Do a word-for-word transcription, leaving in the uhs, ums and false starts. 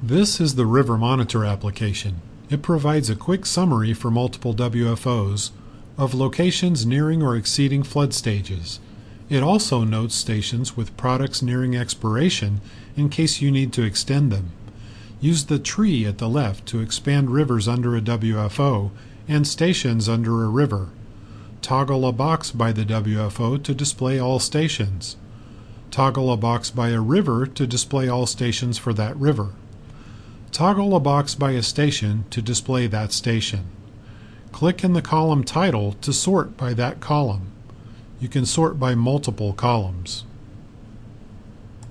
This is the River Monitor application. It provides a quick summary for multiple W F Os of locations nearing or exceeding flood stages. It also notes stations with products nearing expiration in case you need to extend them. Use the tree at the left to expand rivers under a W F O and stations under a river. Toggle a box by the W F O to display all stations. Toggle a box by a river to display all stations for that river. Toggle a box by a station to display that station. Click in the column title to sort by that column. You can sort by multiple columns.